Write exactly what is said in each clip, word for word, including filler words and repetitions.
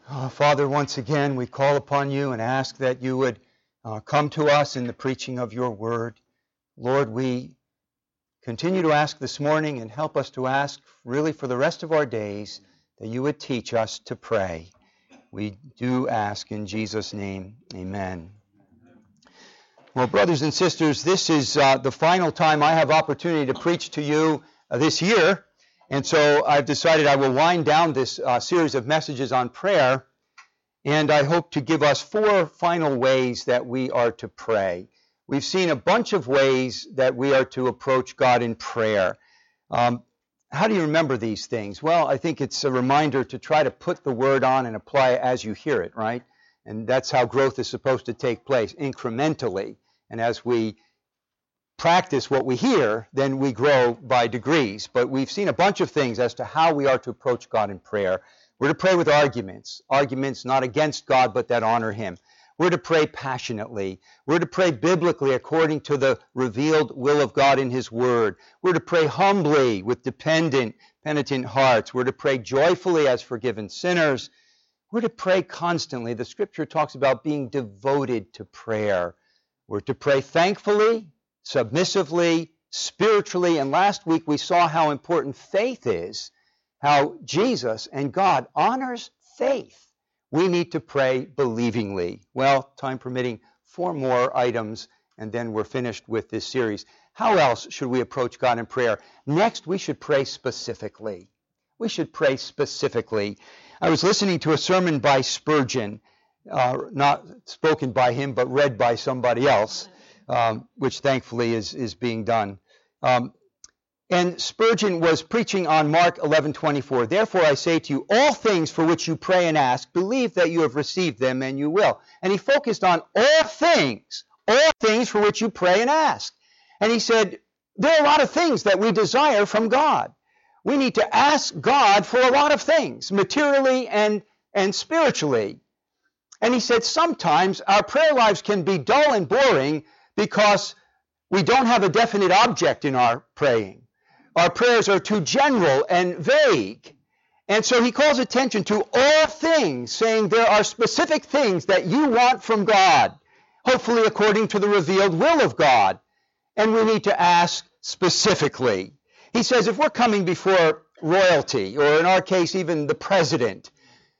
Uh, Father, once again, we call upon you and ask that you would uh, come to us in the preaching of your word. Lord, we continue to ask this morning and help us to ask really for the rest of our days that you would teach us to pray. We do ask in Jesus' name. Amen. Well, brothers and sisters, this is uh, the final time I have opportunity to preach to you uh, this year. And so I've decided I will wind down this uh, series of messages on prayer, and I hope to give us four final ways that we are to pray. We've seen a bunch of ways that we are to approach God in prayer. Um, how do you remember these things? Well, I think it's a reminder to try to put the word on and apply it as you hear it, right? And that's how growth is supposed to take place, incrementally. And as we practice what we hear, then we grow by degrees. But we've seen a bunch of things as to how we are to approach God in prayer. We're to pray with arguments, arguments not against God, but that honor Him. We're to pray passionately. We're to pray biblically according to the revealed will of God in His Word. We're to pray humbly with dependent, penitent hearts. We're to pray joyfully as forgiven sinners. We're to pray constantly. The Scripture talks about being devoted to prayer. We're to pray thankfully, submissively, spiritually, and last week we saw how important faith is, how Jesus and God honors faith. We need to pray believingly. Well, time permitting, four more items, and then we're finished with this series. How else should we approach God in prayer? Next, we should pray specifically. We should pray specifically. I was listening to a sermon by Spurgeon, uh, not spoken by him, but read by somebody else. Um, which thankfully is, is being done. Um, and Spurgeon was preaching on Mark eleven twenty-four. Therefore I say to you, all things for which you pray and ask, believe that you have received them and you will. And he focused on all things, all things for which you pray and ask. And he said, there are a lot of things that we desire from God. We need to ask God for a lot of things, materially and, and spiritually. And he said, sometimes our prayer lives can be dull and boring because we don't have a definite object in our praying. Our prayers are too general and vague. And so he calls attention to all things, saying there are specific things that you want from God, hopefully according to the revealed will of God. And we need to ask specifically. He says if we're coming before royalty, or in our case even the president,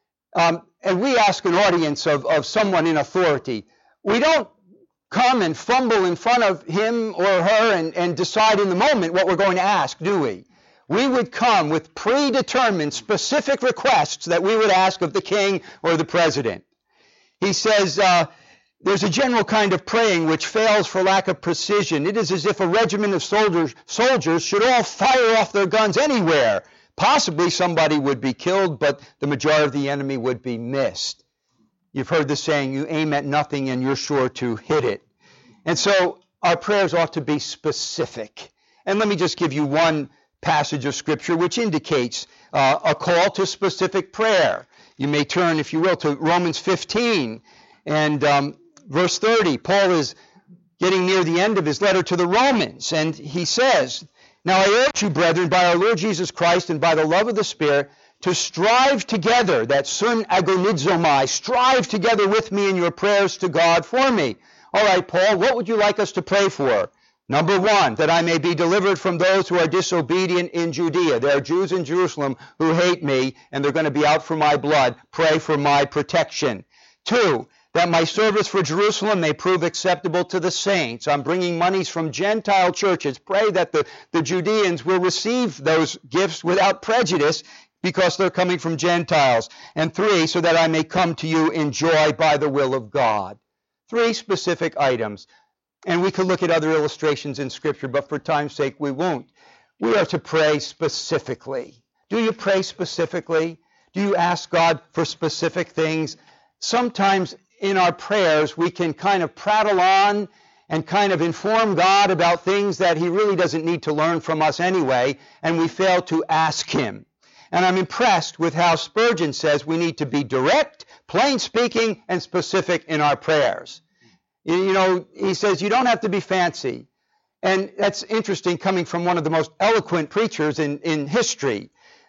um, and we ask an audience of, of someone in authority, we don't come and fumble in front of him or her and, and decide in the moment what we're going to ask, do we? We would come with predetermined, specific requests that we would ask of the king or the president. He says uh, there's a general kind of praying which fails for lack of precision. It is as if a regiment of soldiers, soldiers should all fire off their guns anywhere. Possibly somebody would be killed, but the majority of the enemy would be missed. You've heard the saying, you aim at nothing and you're sure to hit it. And so our prayers ought to be specific. And let me just give you one passage of Scripture which indicates uh, a call to specific prayer. You may turn, if you will, to Romans fifteen and um, verse thirty. Paul is getting near the end of his letter to the Romans, and he says, now I urge you, brethren, by our Lord Jesus Christ and by the love of the Spirit, to strive together, that sun agonizomai, strive together with me in your prayers to God for me. All right, Paul, what would you like us to pray for? Number one, that I may be delivered from those who are disobedient in Judea. There are Jews in Jerusalem who hate me, and they're going to be out for my blood. Pray for my protection. Two, that my service for Jerusalem may prove acceptable to the saints. I'm bringing monies from Gentile churches. Pray that the, the Judeans will receive those gifts without prejudice, because they're coming from Gentiles. And three, so that I may come to you in joy by the will of God. Three specific items. And we could look at other illustrations in Scripture, but for time's sake we won't. We are to pray specifically. Do you pray specifically? Do you ask God for specific things? Sometimes in our prayers we can kind of prattle on and kind of inform God about things that He really doesn't need to learn from us anyway, and we fail to ask Him. And I'm impressed with how Spurgeon says we need to be direct, plain speaking, and specific in our prayers. You know, he says you don't have to be fancy. And that's interesting coming from one of the most eloquent preachers in, in history,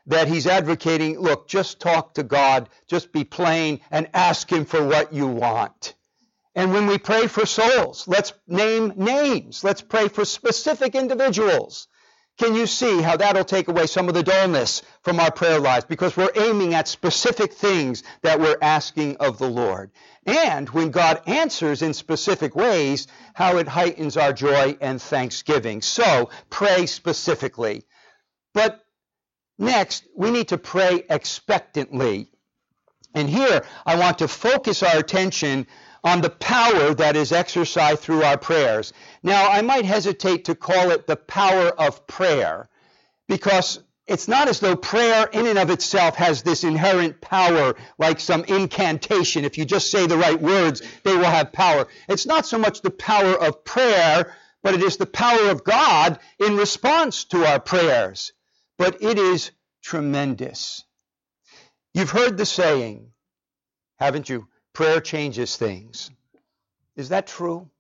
that he's advocating, look, just talk to God, just be plain, and ask him for what you want. And when we pray for souls, let's name names. Let's pray for specific individuals. Can you see how that'll take away some of the dullness from our prayer lives? Because we're aiming at specific things that we're asking of the Lord. And when God answers in specific ways, how it heightens our joy and thanksgiving. So, pray specifically. But next, we need to pray expectantly. And here, I want to focus our attention on the power that is exercised through our prayers. Now, I might hesitate to call it the power of prayer, because it's not as though prayer in and of itself has this inherent power like some incantation. If you just say the right words, they will have power. It's not so much the power of prayer, but it is the power of God in response to our prayers. But it is tremendous. You've heard the saying, haven't you? Prayer changes things. Is that true?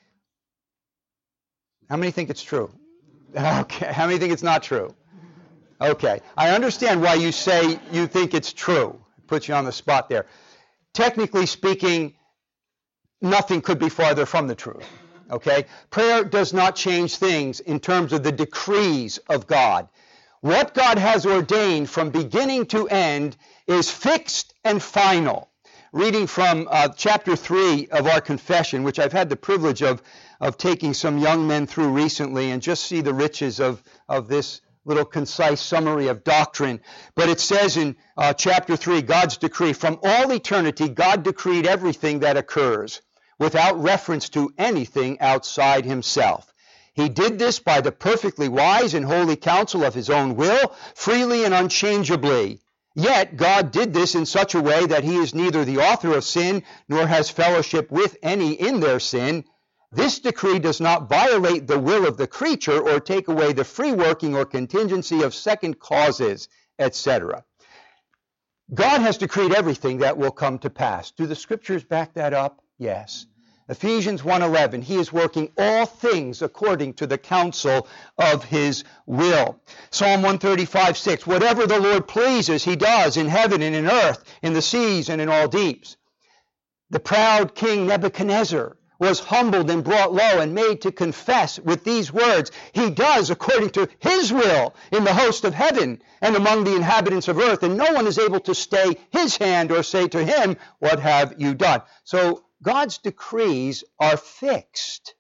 How many think it's true? Okay. How many think it's not true? Okay. I understand why you say you think it's true. It puts you on the spot there. Technically speaking, nothing could be farther from the truth. Okay? Prayer does not change things in terms of the decrees of God. What God has ordained from beginning to end is fixed and final. Reading from uh, chapter three of our confession, which I've had the privilege of, of taking some young men through recently, and just see the riches of, of this little concise summary of doctrine. But it says in uh, chapter three, God's decree, from all eternity, God decreed everything that occurs without reference to anything outside himself. He did this by the perfectly wise and holy counsel of his own will, freely and unchangeably. Yet God did this in such a way that he is neither the author of sin nor has fellowship with any in their sin. This decree does not violate the will of the creature or take away the free working or contingency of second causes, et cetera. God has decreed everything that will come to pass. Do the scriptures back that up? Yes. Ephesians one eleven, he is working all things according to the counsel of his will. Psalm one thirty-five six, whatever the Lord pleases, he does in heaven and in earth, in the seas and in all deeps. The proud king Nebuchadnezzar was humbled and brought low and made to confess with these words, he does according to his will in the host of heaven and among the inhabitants of earth, and no one is able to stay his hand or say to him, what have you done? So God's decrees are fixed.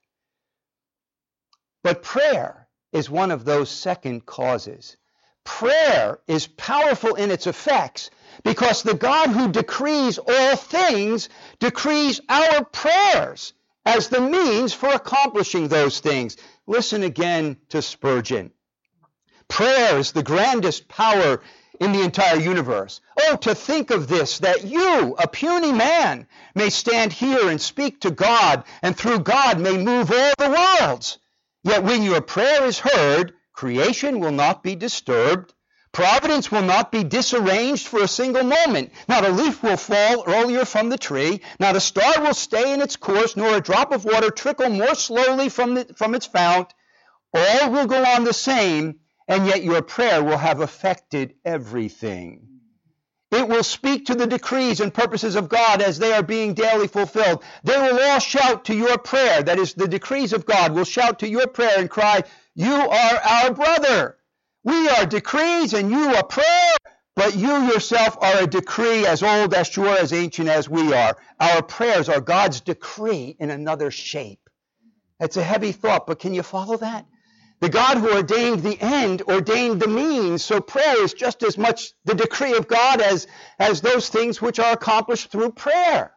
But prayer is one of those second causes. Prayer is powerful in its effects because the God who decrees all things decrees our prayers as the means for accomplishing those things. Listen again to Spurgeon. Prayer is the grandest power in the entire universe. Oh, to think of this, that you, a puny man, may stand here and speak to God, and through God may move all the worlds. Yet when your prayer is heard, creation will not be disturbed. Providence will not be disarranged for a single moment. Not a leaf will fall earlier from the tree. Not a star will stay in its course, nor a drop of water trickle more slowly from, the, from its fount. All will go on the same, and yet your prayer will have affected everything. It will speak to the decrees and purposes of God as they are being daily fulfilled. They will all shout to your prayer, that is, the decrees of God will shout to your prayer and cry, you are our brother. We are decrees and you are prayer, but you yourself are a decree as old, as sure, as ancient as we are. Our prayers are God's decree in another shape. It's a heavy thought, but can you follow that? The God who ordained the end ordained the means, so prayer is just as much the decree of God as, as those things which are accomplished through prayer.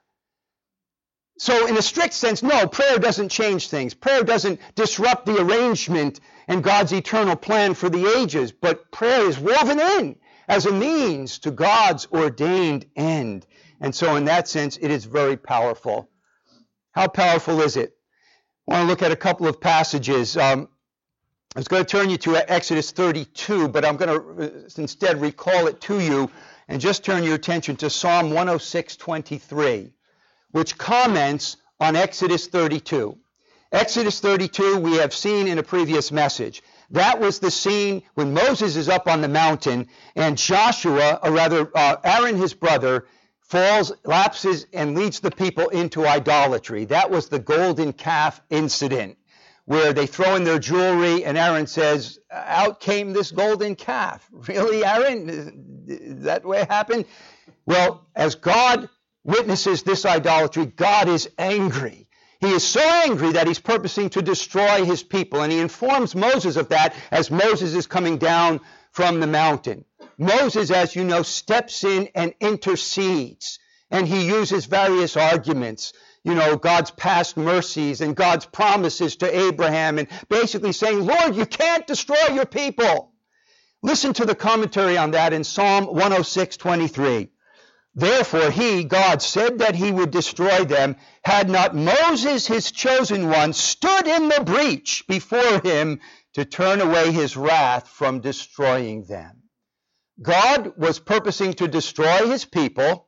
So in a strict sense, no, prayer doesn't change things. Prayer doesn't disrupt the arrangement and God's eternal plan for the ages, but prayer is woven in as a means to God's ordained end. And so in that sense, it is very powerful. How powerful is it? I want to look at a couple of passages. Um, I was going to turn you to Exodus thirty-two, but I'm going to instead recall it to you and just turn your attention to Psalm one oh six twenty-three, which comments on Exodus thirty-two. Exodus thirty-two we have seen in a previous message. That was the scene when Moses is up on the mountain and Joshua, or rather uh, Aaron, his brother, falls, lapses, and leads the people into idolatry. That was the golden calf incident, where they throw in their jewelry and Aaron says, out came this golden calf. Really, Aaron? Is that the way it happened? Well, as God witnesses this idolatry, God is angry. He is so angry that he's purposing to destroy his people, and he informs Moses of that as Moses is coming down from the mountain. Moses, as you know, steps in and intercedes, and he uses various arguments, you know, God's past mercies and God's promises to Abraham, and basically saying, Lord, you can't destroy your people. Listen to the commentary on that in Psalm one oh six, twenty-three. Therefore he, God, said that he would destroy them, had not Moses, his chosen one, stood in the breach before him to turn away his wrath from destroying them. God was purposing to destroy his people.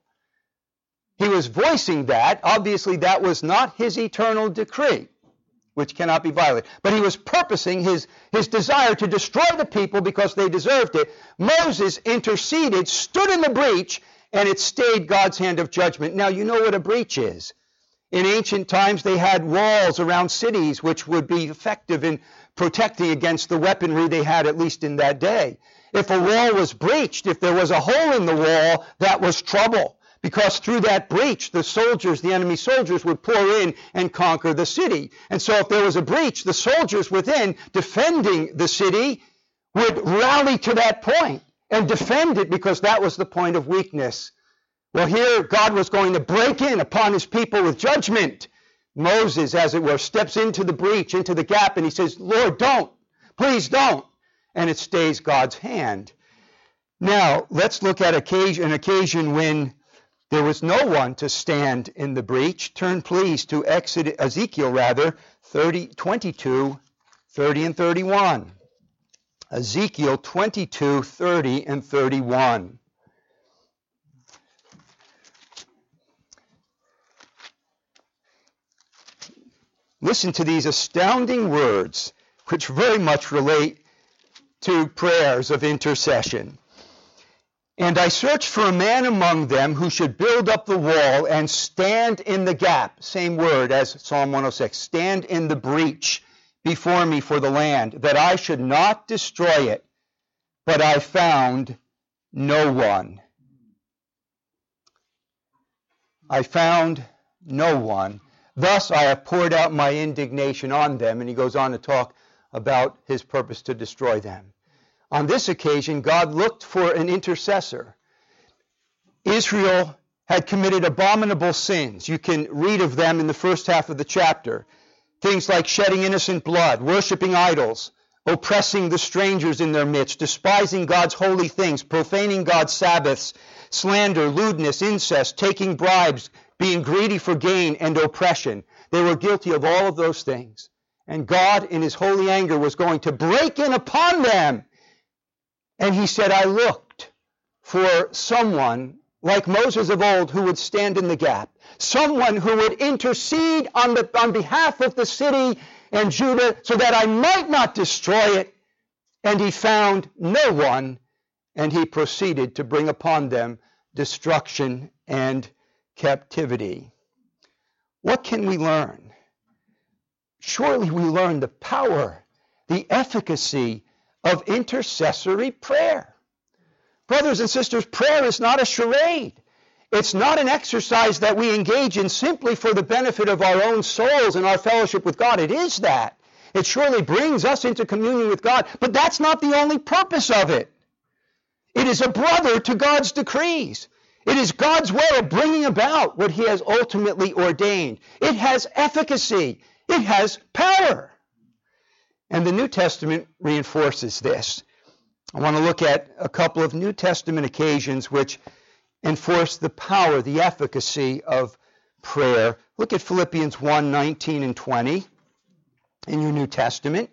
He was voicing that. Obviously, that was not his eternal decree, which cannot be violated. But he was purposing his, his desire to destroy the people because they deserved it. Moses interceded, stood in the breach, and it stayed God's hand of judgment. Now, you know what a breach is. In ancient times, they had walls around cities which would be effective in protecting against the weaponry they had, at least in that day. If a wall was breached, if there was a hole in the wall, that was trouble. Because through that breach, the soldiers, the enemy soldiers, would pour in and conquer the city. And so if there was a breach, the soldiers within, defending the city, would rally to that point and defend it, because that was the point of weakness. Well, here God was going to break in upon his people with judgment. Moses, as it were, steps into the breach, into the gap, and he says, Lord, don't. Please don't. And it stays God's hand. Now, let's look at occasion, an occasion when there was no one to stand in the breach. Turn, please, to Exodus, Ezekiel, rather, thirty, twenty-two, thirty, and thirty-one. Ezekiel twenty-two, thirty, and thirty-one. Listen to these astounding words, which very much relate to prayers of intercession. And I searched for a man among them who should build up the wall and stand in the gap. Same word as Psalm one oh six. Stand in the breach before me for the land, that I should not destroy it. But I found no one. I found no one. Thus I have poured out my indignation on them. And he goes on to talk about his purpose to destroy them. On this occasion, God looked for an intercessor. Israel had committed abominable sins. You can read of them in the first half of the chapter. Things like shedding innocent blood, worshiping idols, oppressing the strangers in their midst, despising God's holy things, profaning God's Sabbaths, slander, lewdness, incest, taking bribes, being greedy for gain and oppression. They were guilty of all of those things. And God, in his holy anger, was going to break in upon them. And he said, I looked for someone like Moses of old who would stand in the gap, someone who would intercede on, the, on behalf of the city and Judah so that I might not destroy it. And he found no one, and he proceeded to bring upon them destruction and captivity. What can we learn? Surely we learn the power, the efficacy of intercessory prayer. Brothers and sisters, prayer is not a charade. It's not an exercise that we engage in simply for the benefit of our own souls and our fellowship with God. It is that. It surely brings us into communion with God, but that's not the only purpose of it. It is a brother to God's decrees. It is God's way of bringing about what he has ultimately ordained. It has efficacy. It has power. And the New Testament reinforces this. I want to look at a couple of New Testament occasions which enforce the power, the efficacy of prayer. Look at Philippians one, nineteen and twenty in your New Testament.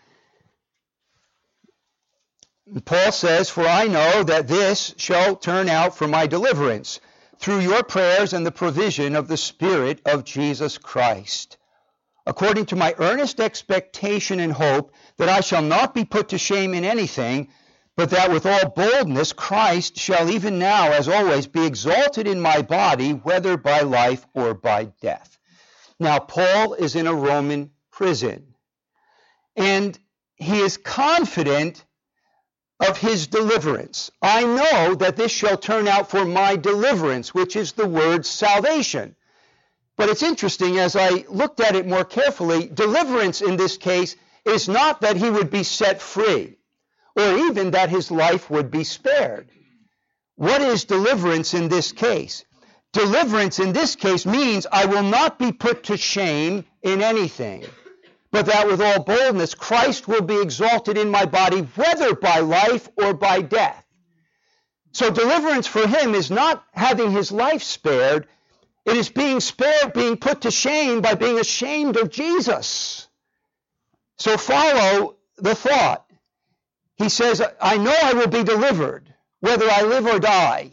And Paul says, for I know that this shall turn out for my deliverance through your prayers and the provision of the Spirit of Jesus Christ, according to my earnest expectation and hope that I shall not be put to shame in anything, but that with all boldness Christ shall even now, as always, be exalted in my body, whether by life or by death. Now, Paul is in a Roman prison, and he is confident of his deliverance. I know that this shall turn out for my deliverance, which is the word salvation. But it's interesting, as I looked at it more carefully, deliverance in this case is not that he would be set free, or even that his life would be spared. What is deliverance in this case? Deliverance in this case means I will not be put to shame in anything, but that with all boldness Christ will be exalted in my body, whether by life or by death. So deliverance for him is not having his life spared. It is being spared, being put to shame by being ashamed of Jesus. So follow the thought. He says, I know I will be delivered, whether I live or die.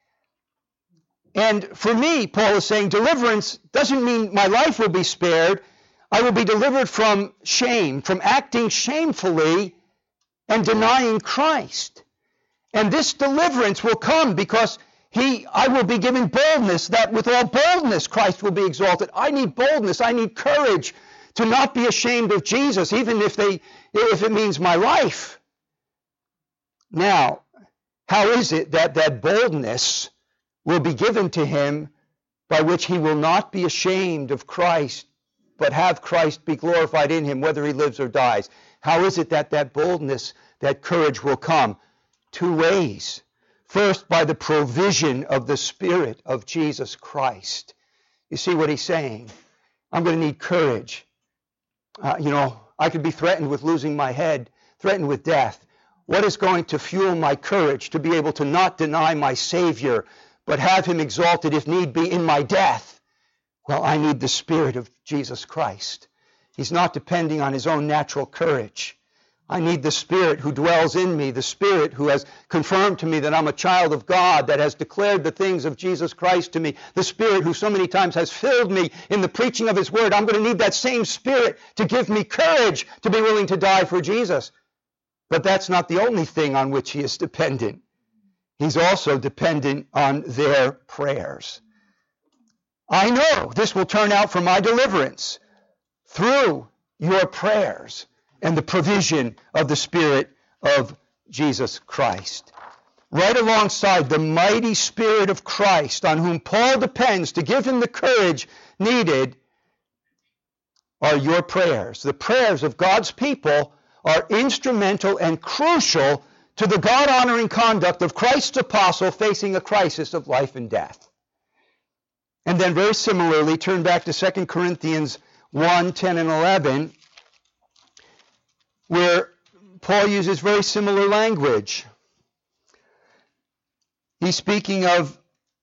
And for me, Paul is saying, deliverance doesn't mean my life will be spared. I will be delivered from shame, from acting shamefully and denying Christ. And this deliverance will come because he, I will be given boldness, that with all boldness Christ will be exalted. I need boldness. I need courage to not be ashamed of Jesus, even if they, if it means my life. Now, how is it that that boldness will be given to him by which he will not be ashamed of Christ, but have Christ be glorified in him, whether he lives or dies? How is it that that boldness, that courage will come? Two ways. First, by the provision of the Spirit of Jesus Christ. You see what he's saying? I'm going to need courage. Uh, you know, I could be threatened with losing my head, threatened with death. What is going to fuel my courage to be able to not deny my Savior, but have him exalted, if need be, in my death? Well, I need the Spirit of Jesus Christ. He's not depending on his own natural courage. I need the Spirit who dwells in me, the Spirit who has confirmed to me that I'm a child of God, that has declared the things of Jesus Christ to me, the Spirit who so many times has filled me in the preaching of his word. I'm going to need that same Spirit to give me courage to be willing to die for Jesus. But that's not the only thing on which he is dependent. He's also dependent on their prayers. I know this will turn out for my deliverance through your prayers and the provision of the Spirit of Jesus Christ. Right alongside the mighty Spirit of Christ, on whom Paul depends to give him the courage needed, are your prayers. The prayers of God's people are instrumental and crucial to the God-honoring conduct of Christ's apostle facing a crisis of life and death. And then very similarly, turn back to Second Corinthians one, ten, and eleven, where Paul uses very similar language. He's speaking of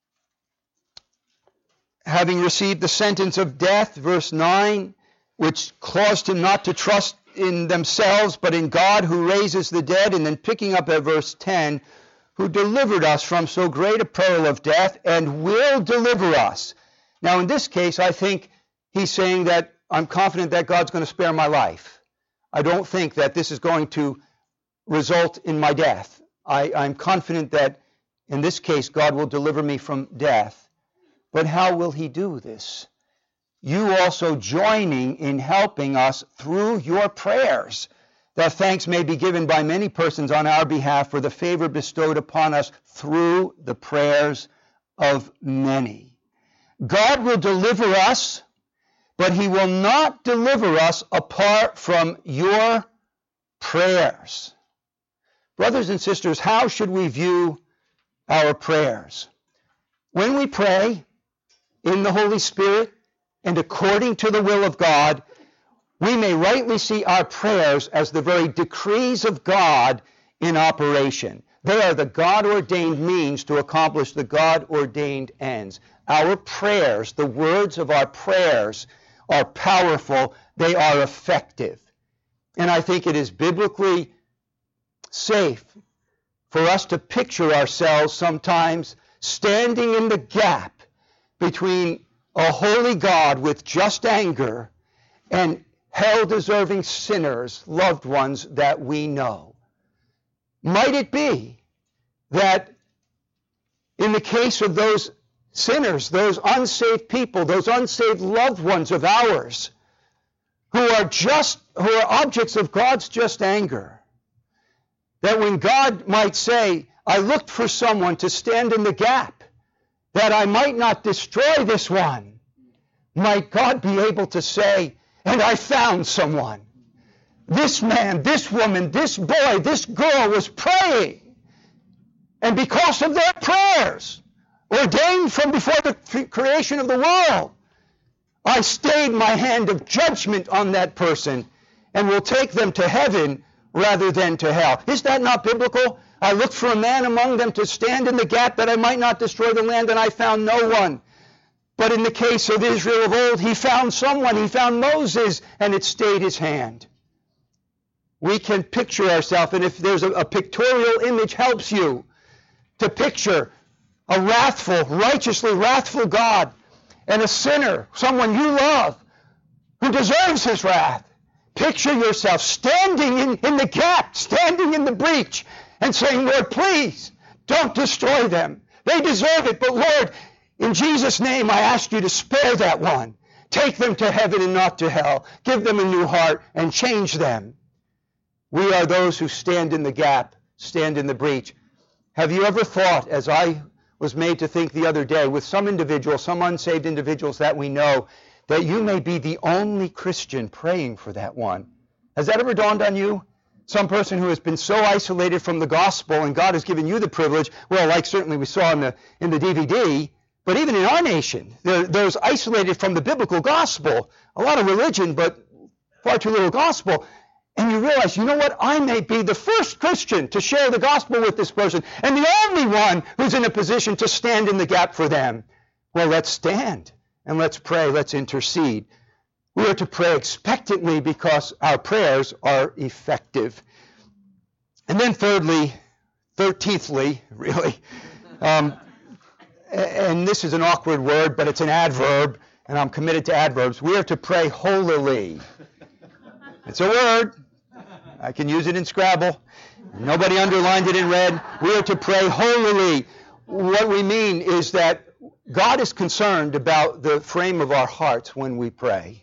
having received the sentence of death, verse nine, which caused him not to trust in themselves, but in God who raises the dead. And then picking up at verse ten, who delivered us from so great a peril of death and will deliver us. Now, in this case, I think he's saying that I'm confident that God's going to spare my life. I don't think that this is going to result in my death. I, I'm confident that in this case, God will deliver me from death. But how will he do this? You also joining in helping us through your prayers, that thanks may be given by many persons on our behalf for the favor bestowed upon us through the prayers of many. God will deliver us, but he will not deliver us apart from your prayers. Brothers and sisters, how should we view our prayers? When we pray in the Holy Spirit and according to the will of God, we may rightly see our prayers as the very decrees of God in operation. They are the God-ordained means to accomplish the God-ordained ends. Our prayers, the words of our prayers, are powerful. They are effective. And I think it is biblically safe for us to picture ourselves sometimes standing in the gap between a holy God with just anger and hell-deserving sinners, loved ones that we know. Might it be that in the case of those sinners, those unsaved people, those unsaved loved ones of ours, who are just, who are objects of God's just anger, that when God might say, I looked for someone to stand in the gap, that I might not destroy this one, might God be able to say, and I found someone. This man, this woman, this boy, this girl was praying. And because of their prayers, ordained from before the creation of the world, I stayed my hand of judgment on that person and will take them to heaven rather than to hell. Is that not biblical? I looked for a man among them to stand in the gap that I might not destroy the land, and I found no one. But in the case of Israel of old, he found someone. He found Moses, and it stayed his hand. We can picture ourselves, and if there's a, a pictorial image helps you to picture a wrathful, righteously wrathful God and a sinner, someone you love, who deserves his wrath. Picture yourself standing in, in the gap, standing in the breach, and saying, Lord, please, don't destroy them. They deserve it, but Lord, in Jesus' name, I ask you to spare that one. Take them to heaven and not to hell. Give them a new heart and change them. We are those who stand in the gap, stand in the breach. Have you ever thought, as I was made to think the other day, with some individuals, some unsaved individuals that we know, that you may be the only Christian praying for that one? Has that ever dawned on you? Some person who has been so isolated from the gospel, and God has given you the privilege, well, like certainly we saw in the, in the D V D, but even in our nation, there, there's isolated from the biblical gospel. A lot of religion, but far too little gospel. And you realize, you know what? I may be the first Christian to share the gospel with this person, and the only one who's in a position to stand in the gap for them. Well, let's stand, and let's pray, let's intercede. We are to pray expectantly because our prayers are effective. And then thirdly, thirteenthly, really, um, and this is an awkward word, but it's an adverb, and I'm committed to adverbs. We are to pray holily. It's a word. I can use it in Scrabble. Nobody underlined it in red. We are to pray holily. What we mean is that God is concerned about the frame of our hearts when we pray.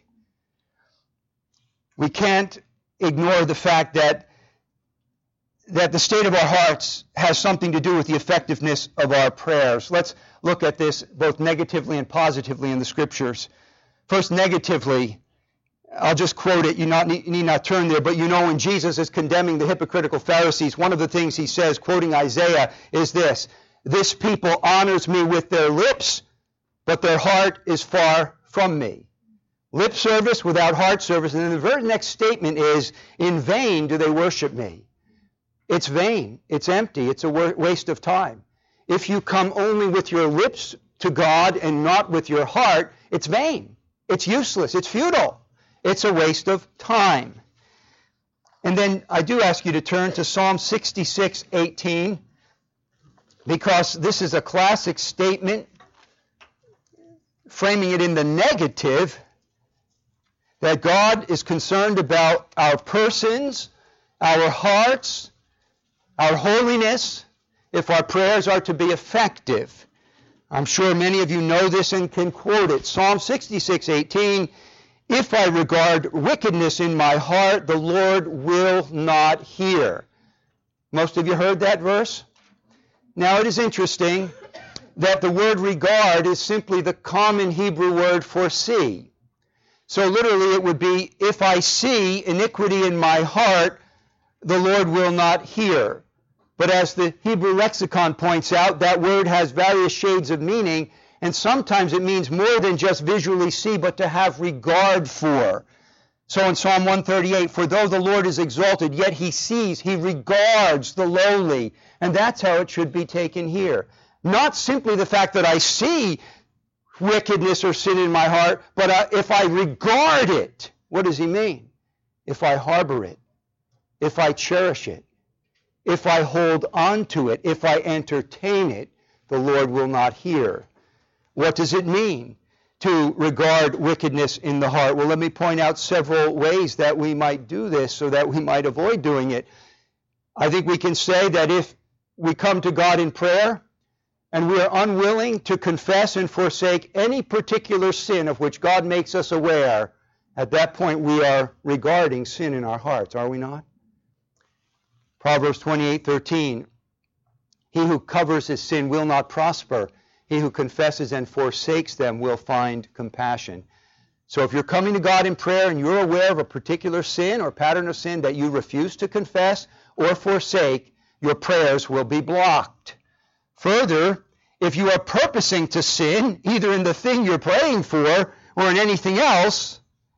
We can't ignore the fact that that the state of our hearts has something to do with the effectiveness of our prayers. Let's look at this both negatively and positively in the Scriptures. First, negatively, I'll just quote it. You not need, you need not turn there, but you know when Jesus is condemning the hypocritical Pharisees, one of the things he says, quoting Isaiah, is this: "This people honors me with their lips, but their heart is far from me." Lip service without heart service. And then the very next statement is, "In vain do they worship me." It's vain. It's empty. It's a waste of time. If you come only with your lips to God and not with your heart, it's vain. It's useless. It's futile. It's a waste of time. And then I do ask you to turn to Psalm sixty-six eighteen, because this is a classic statement, framing it in the negative, that God is concerned about our persons, our hearts, our holiness, if our prayers are to be effective. I'm sure many of you know this and can quote it. Psalm sixty-six eighteen, "If I regard wickedness in my heart, the Lord will not hear." Most of you heard that verse? Now it is interesting that the word regard is simply the common Hebrew word for see. So literally it would be, if I see iniquity in my heart, the Lord will not hear. But as the Hebrew lexicon points out, that word has various shades of meaning, and sometimes it means more than just visually see, but to have regard for. So in Psalm one thirty-eight, "For though the Lord is exalted, yet he sees, he regards the lowly." And that's how it should be taken here. Not simply the fact that I see wickedness or sin in my heart, but uh, if I regard it, what does he mean? If I harbor it, if I cherish it, if I hold on to it, if I entertain it, the Lord will not hear. What does it mean? to regard wickedness in the heart? Well, let me point out several ways that we might do this so that we might avoid doing it. I think we can say that if we come to God in prayer and we are unwilling to confess and forsake any particular sin of which God makes us aware, at that point we are regarding sin in our hearts, are we not? Proverbs twenty-eight thirteen, he who covers his sin will not prosper. He who confesses and forsakes them will find compassion. So if you're coming to God in prayer and you're aware of a particular sin or pattern of sin that you refuse to confess or forsake, your prayers will be blocked. Further, if you are purposing to sin, either in the thing you're praying for or in anything else,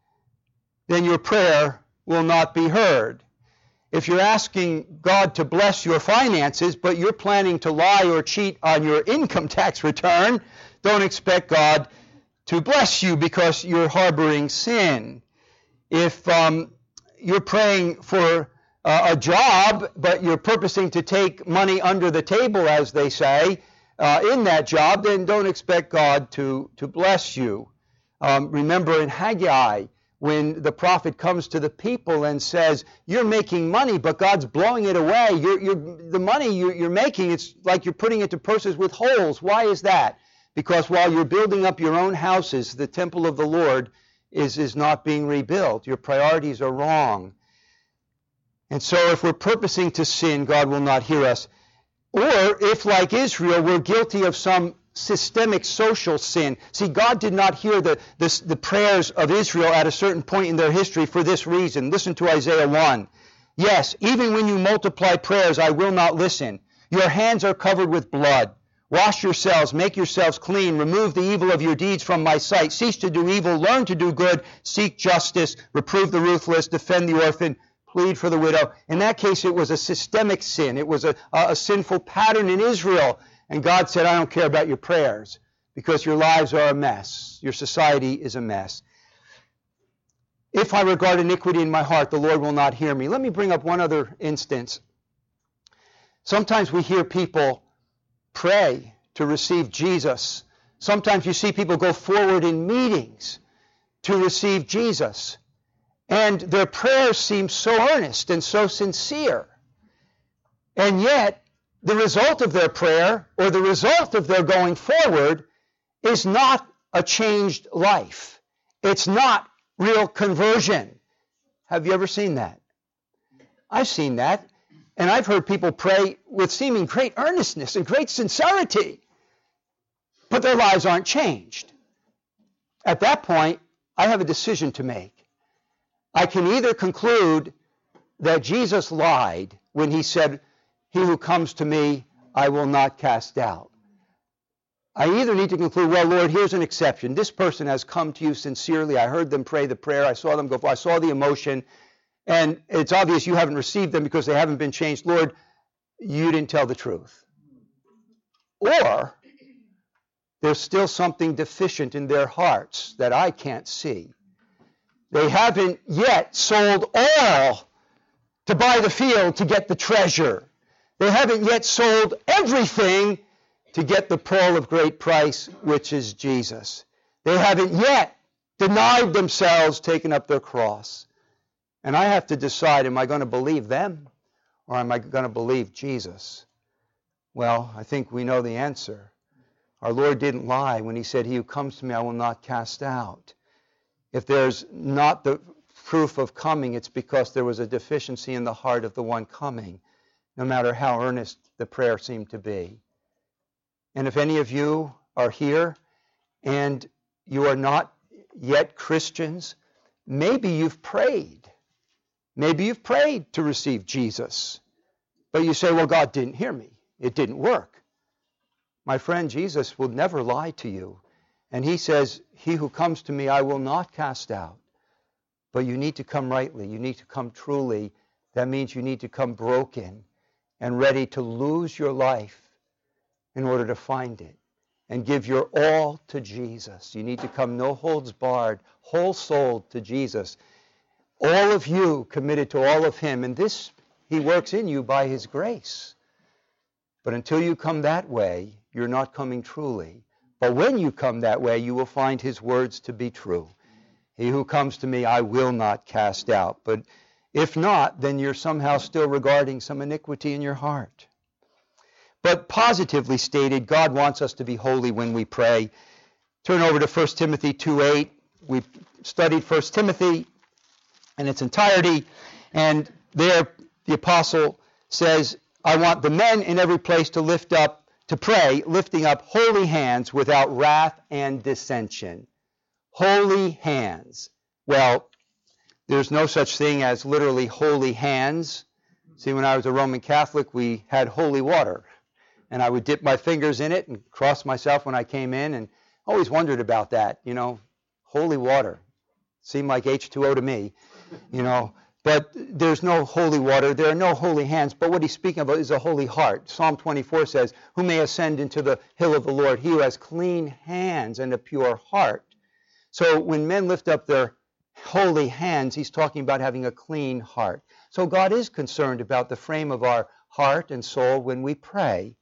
then your prayer will not be heard. If you're asking God to bless your finances, but you're planning to lie or cheat on your income tax return, don't expect God to bless you because you're harboring sin. If um, you're praying for uh, a job, but you're purposing to take money under the table, as they say, uh, in that job, then don't expect God to, to bless you. Um, remember in Haggai, when the prophet comes to the people and says, you're making money, but God's blowing it away. You're, you're, the money you're, you're making, it's like you're putting it to purses with holes. Why is that? Because while you're building up your own houses, the temple of the Lord is, is not being rebuilt. Your priorities are wrong. And so if we're purposing to sin, God will not hear us. Or if, like Israel, we're guilty of some systemic social sin. See, God did not hear the, the, the prayers of Israel at a certain point in their history for this reason. Listen to Isaiah one. Yes, even when you multiply prayers, I will not listen. Your hands are covered with blood. Wash yourselves, make yourselves clean, remove the evil of your deeds from my sight. Cease to do evil, learn to do good, seek justice, reprove the ruthless, defend the orphan, plead for the widow. In that case, it was a systemic sin. It was a, a, a sinful pattern in Israel. And God said, I don't care about your prayers because your lives are a mess. Your society is a mess. If I regard iniquity in my heart, the Lord will not hear me. Let me bring up one other instance. Sometimes we hear people pray to receive Jesus. Sometimes you see people go forward in meetings to receive Jesus. And their prayers seem so earnest and so sincere. And yet, the result of their prayer or the result of their going forward is not a changed life. It's not real conversion. Have you ever seen that? I've seen that. And I've heard people pray with seeming great earnestness and great sincerity, but their lives aren't changed. At that point, I have a decision to make. I can either conclude that Jesus lied when he said, he who comes to me, I will not cast out. I either need to conclude, well, Lord, here's an exception. This person has come to you sincerely. I heard them pray the prayer. I saw them go, I saw the emotion. And it's obvious you haven't received them because they haven't been changed. Lord, you didn't tell the truth. Or there's still something deficient in their hearts that I can't see. They haven't yet sold all to buy the field to get the treasure. They haven't yet sold everything to get the pearl of great price, which is Jesus. They haven't yet denied themselves, taken up their cross. And I have to decide, am I going to believe them or am I going to believe Jesus? Well, I think we know the answer. Our Lord didn't lie when he said, he who comes to me I will not cast out. If there's not the proof of coming, it's because there was a deficiency in the heart of the one coming, no matter how earnest the prayer seemed to be. And if any of you are here and you are not yet Christians, maybe you've prayed. Maybe you've prayed to receive Jesus. But you say, well, God didn't hear me. It didn't work. My friend, Jesus will never lie to you. And he says, he who comes to me, I will not cast out. But you need to come rightly. You need to come truly. That means you need to come broken and ready to lose your life in order to find it and give your all to Jesus. You need to come no holds barred, whole-souled to Jesus. All of you committed to all of him. And this he works in you by his grace. But until you come that way, you're not coming truly. But when you come that way, you will find his words to be true. He who comes to me, I will not cast out. But if not, then you're somehow still regarding some iniquity in your heart. But positively stated, God wants us to be holy when we pray. Turn over to First Timothy two eight. We've studied First Timothy in its entirety, and there the apostle says, I want the men in every place to lift up, to pray, lifting up holy hands without wrath and dissension. Holy hands. Well, there's no such thing as literally holy hands. See, when I was a Roman Catholic, we had holy water, and I would dip my fingers in it and cross myself when I came in, and always wondered about that, you know, holy water. Seemed like H two O to me, you know. But there's no holy water. There are no holy hands. But what he's speaking about is a holy heart. Psalm twenty-four says, who may ascend into the hill of the Lord? He who has clean hands and a pure heart. So when men lift up their holy hands, he's talking about having a clean heart. So God is concerned about the frame of our heart and soul when we pray.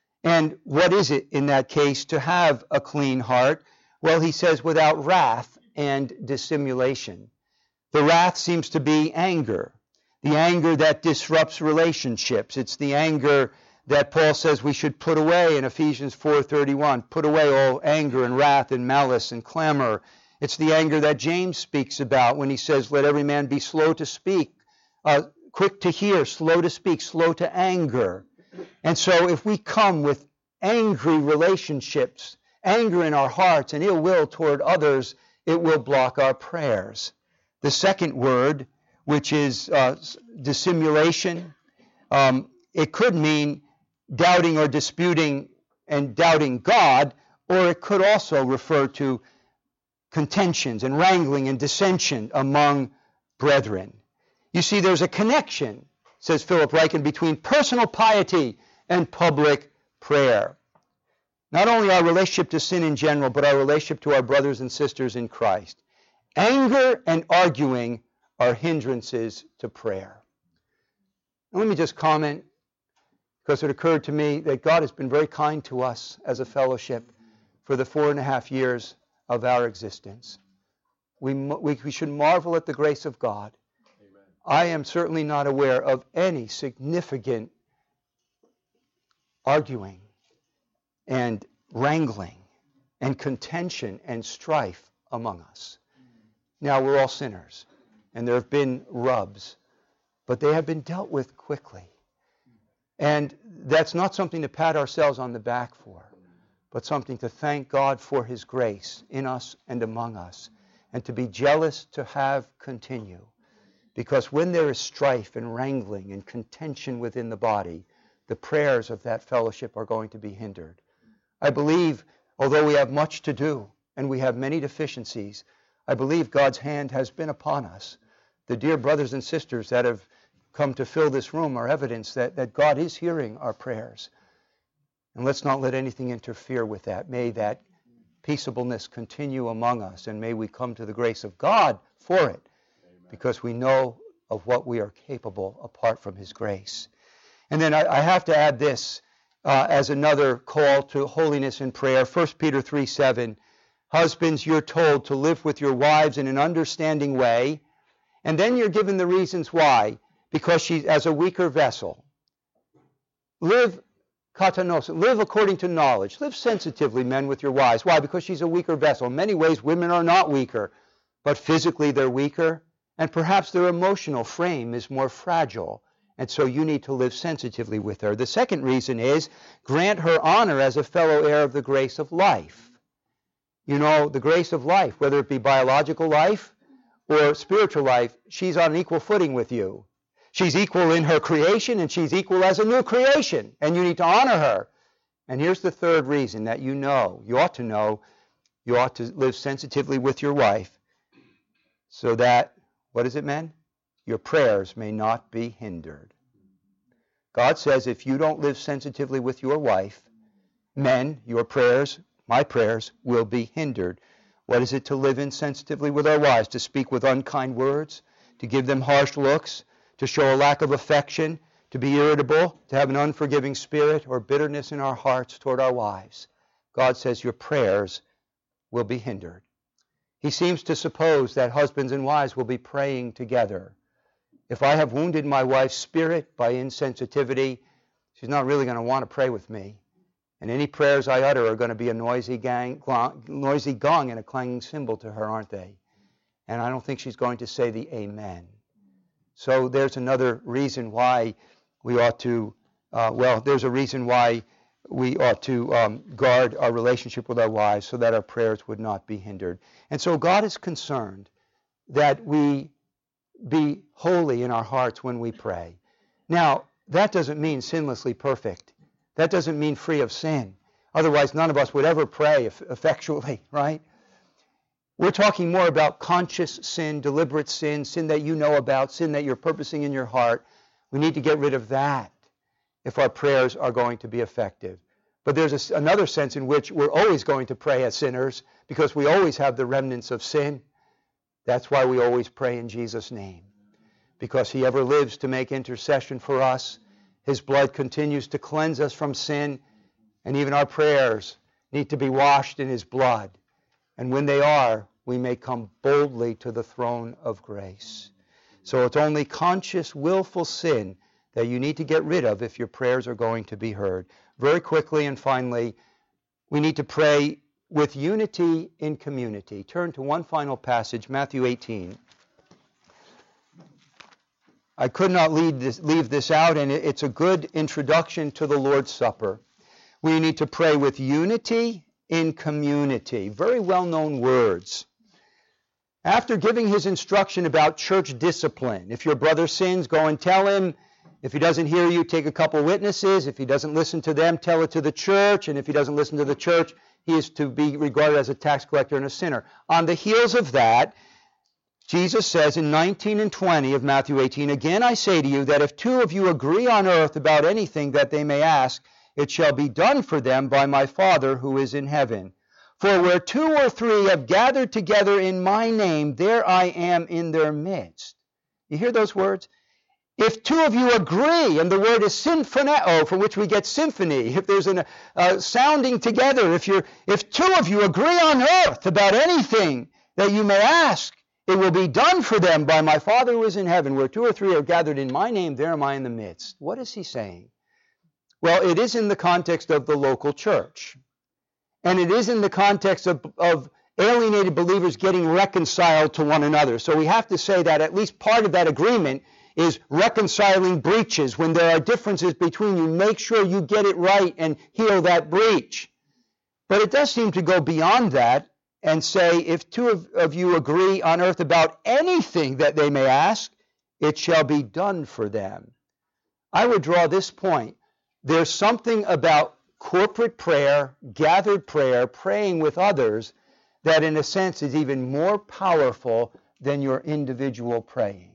And what is it in that case to have a clean heart? Well, he says without wrath and dissimulation. The wrath seems to be anger, the anger that disrupts relationships. It's the anger that Paul says we should put away in Ephesians four thirty-one. Put away all anger and wrath and malice and clamor. It's the anger that James speaks about when he says, let every man be slow to speak, uh, quick to hear, slow to speak, slow to anger. And so if we come with angry relationships, anger in our hearts and ill will toward others, it will block our prayers. The second word, which is uh, dissimulation, um, it could mean doubting or disputing and doubting God, or it could also refer to contentions and wrangling and dissension among brethren. You see, there's a connection, says Philip Ryken, between personal piety and public prayer. Not only our relationship to sin in general, but our relationship to our brothers and sisters in Christ. Anger and arguing are hindrances to prayer. And let me just comment, because it occurred to me that God has been very kind to us as a fellowship for the four and a half years of our existence. We, we, we should marvel at the grace of God. Amen. I am certainly not aware of any significant arguing and wrangling and contention and strife among us. Now, we're all sinners, and there have been rubs, but they have been dealt with quickly. And that's not something to pat ourselves on the back for, but something to thank God for his grace in us and among us, and to be jealous to have continue. Because when there is strife and wrangling and contention within the body, the prayers of that fellowship are going to be hindered. I believe, although we have much to do and we have many deficiencies, I believe God's hand has been upon us. The dear brothers and sisters that have come to fill this room are evidence that, that God is hearing our prayers. And let's not let anything interfere with that. May that peaceableness continue among us, and may we come to the grace of God for it, Amen. Because we know of what we are capable apart from his grace. And then I, I have to add this uh, as another call to holiness in prayer. First Peter three seven. Husbands, you're told to live with your wives in an understanding way, and then you're given the reasons why. Because she's as a weaker vessel. Live katanos, live according to knowledge. Live sensitively, men, with your wives. Why? Because she's a weaker vessel. In many ways, women are not weaker, but physically they're weaker, and perhaps their emotional frame is more fragile, and so you need to live sensitively with her. The second reason is grant her honor as a fellow heir of the grace of life. You know, the grace of life, whether it be biological life or spiritual life, she's on an equal footing with you. She's equal in her creation, and she's equal as a new creation, and you need to honor her. And here's the third reason that you know, you ought to know, you ought to live sensitively with your wife, so that, what is it, men? Your prayers may not be hindered. God says if you don't live sensitively with your wife, men, your prayers, my prayers, will be hindered. What is it to live insensitively with our wives? To speak with unkind words, to give them harsh looks, to show a lack of affection, to be irritable, to have an unforgiving spirit or bitterness in our hearts toward our wives. God says your prayers will be hindered. He seems to suppose that husbands and wives will be praying together. If I have wounded my wife's spirit by insensitivity, she's not really going to want to pray with me. And any prayers I utter are going to be a noisy, gang, noisy gong and a clanging cymbal to her, aren't they? And I don't think she's going to say the amen. So there's another reason why we ought to, uh, well, there's a reason why we ought to um, guard our relationship with our wives so that our prayers would not be hindered. And so God is concerned that we be holy in our hearts when we pray. Now, that doesn't mean sinlessly perfect. That doesn't mean free of sin. Otherwise, none of us would ever pray effectually, right? We're talking more about conscious sin, deliberate sin, sin that you know about, sin that you're purposing in your heart. We need to get rid of that if our prayers are going to be effective. But there's a, another sense in which we're always going to pray as sinners because we always have the remnants of sin. That's why we always pray in Jesus' name, because he ever lives to make intercession for us. His blood continues to cleanse us from sin, and even our prayers need to be washed in his blood. And when they are, we may come boldly to the throne of grace. So it's only conscious, willful sin that you need to get rid of if your prayers are going to be heard. Very quickly and finally, we need to pray with unity in community. Turn to one final passage, Matthew eighteen. I could not leave this, leave this out, and it's a good introduction to the Lord's Supper. We need to pray with unity in community. Very well-known words. After giving his instruction about church discipline, if your brother sins, go and tell him. If he doesn't hear you, take a couple witnesses. If he doesn't listen to them, tell it to the church. And if he doesn't listen to the church, he is to be regarded as a tax collector and a sinner. On the heels of that, Jesus says in nineteen and twenty of Matthew eighteen, again I say to you that if two of you agree on earth about anything that they may ask, it shall be done for them by my Father who is in heaven. For where two or three have gathered together in my name, there I am in their midst. You hear those words? If two of you agree, and the word is symphoneo, from which we get symphony, if there's a uh, sounding together, if you're, if two of you agree on earth about anything that you may ask, it will be done for them by my Father who is in heaven. Where two or three are gathered in my name, there am I in the midst. What is he saying? Well, it is in the context of the local church. And it is in the context of, of alienated believers getting reconciled to one another. So we have to say that at least part of that agreement is reconciling breaches. When there are differences between you, make sure you get it right and heal that breach. But it does seem to go beyond that and say, if two of, of you agree on earth about anything that they may ask, it shall be done for them. I would draw this point. There's something about corporate prayer, gathered prayer, praying with others, that in a sense is even more powerful than your individual praying.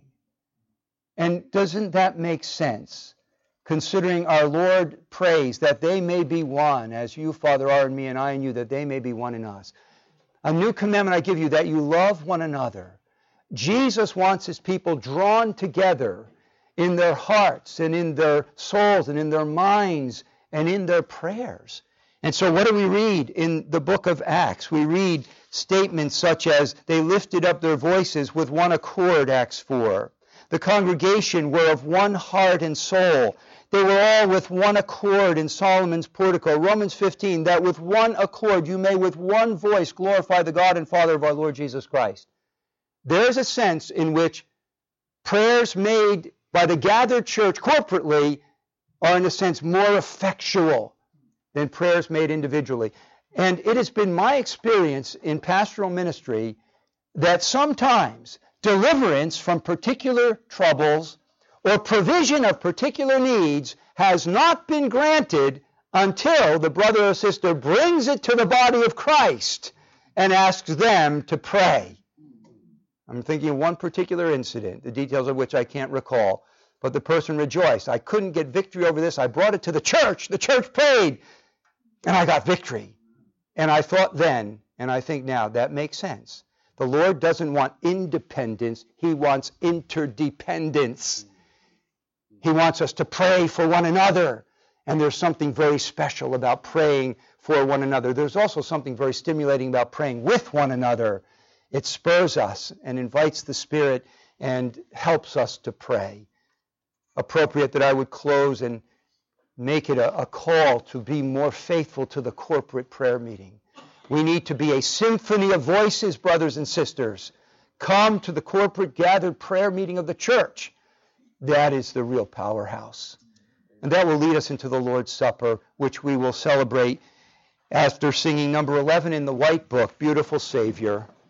And doesn't that make sense, considering our Lord prays that they may be one, as you, Father, are in me and I in you, that they may be one in us. A new commandment I give you, that you love one another. Jesus wants his people drawn together in their hearts and in their souls and in their minds and in their prayers. And so what do we read in the book of Acts? We read statements such as, they lifted up their voices with one accord, Acts four. The congregation were of one heart and soul. They were all with one accord in Solomon's portico. Romans fifteen, that with one accord you may with one voice glorify the God and Father of our Lord Jesus Christ. There's a sense in which prayers made by the gathered church corporately are in a sense more effectual than prayers made individually. And it has been my experience in pastoral ministry that sometimes deliverance from particular troubles or provision of particular needs has not been granted until the brother or sister brings it to the body of Christ and asks them to pray. I'm thinking of one particular incident, the details of which I can't recall, but the person rejoiced. I couldn't get victory over this. I brought it to the church. The church prayed, and I got victory. And I thought then, and I think now, that makes sense. The Lord doesn't want independence. He wants interdependence. He wants us to pray for one another. And there's something very special about praying for one another. There's also something very stimulating about praying with one another. It spurs us and invites the Spirit and helps us to pray. Appropriate that I would close and make it a, a call to be more faithful to the corporate prayer meeting. We need to be a symphony of voices, brothers and sisters. Come to the corporate gathered prayer meeting of the church. That is the real powerhouse. And that will lead us into the Lord's Supper, which we will celebrate after singing number eleven in the White Book, Beautiful Savior.